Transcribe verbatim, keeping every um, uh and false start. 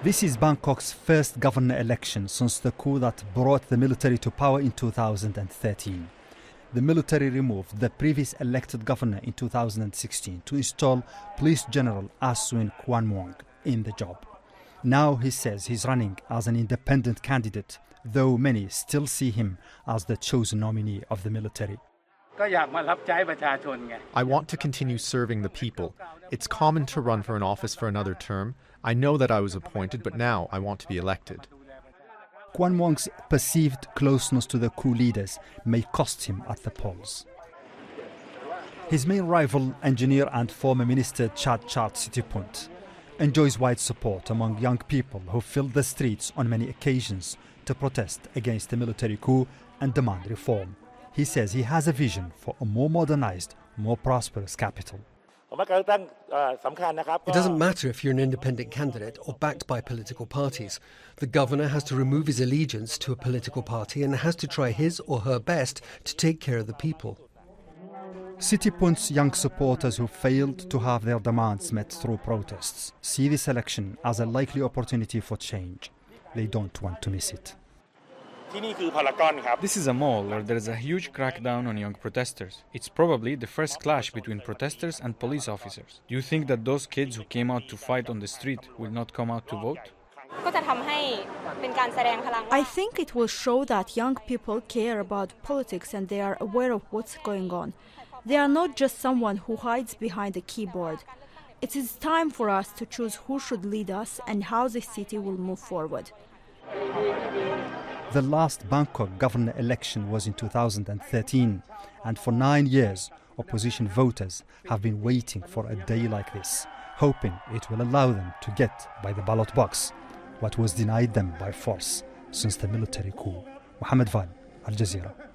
This is Bangkok's first governor election since the coup that brought the military to power in two thousand thirteen. The military removed the previous elected governor in two thousand sixteen to install Police General Aswin Kwanmoong in the job. Now he says he's running as an independent candidate, though many still see him as the chosen nominee of the military. I want to continue serving the people. It's common to run for an office for another term. I know that I was appointed, but now I want to be elected. Kwanmoong's perceived closeness to the coup leaders may cost him at the polls. His main rival, engineer and former minister Chadchart Sittipunt, enjoys wide support among young people who filled the streets on many occasions to protest against the military coup and demand reform. He says he has a vision for a more modernized, more prosperous capital. It doesn't matter if you're an independent candidate or backed by political parties. The governor has to remove his allegiance to a political party and has to try his or her best to take care of the people. Sittipunt's young supporters who failed to have their demands met through protests see this election as a likely opportunity for change. They don't want to miss it. This is a mall where there is a huge crackdown on young protesters. It's probably the first clash between protesters and police officers. Do you think that those kids who came out to fight on the street will not come out to vote? I think it will show that young people care about politics and they are aware of what's going on. They are not just someone who hides behind a keyboard. It is time for us to choose who should lead us and how the city will move forward. The last Bangkok governor election was in two thousand thirteen, and for nine years, opposition voters have been waiting for a day like this, hoping it will allow them to get by the ballot box what was denied them by force since the military coup. Mohammed Val, Al Jazeera.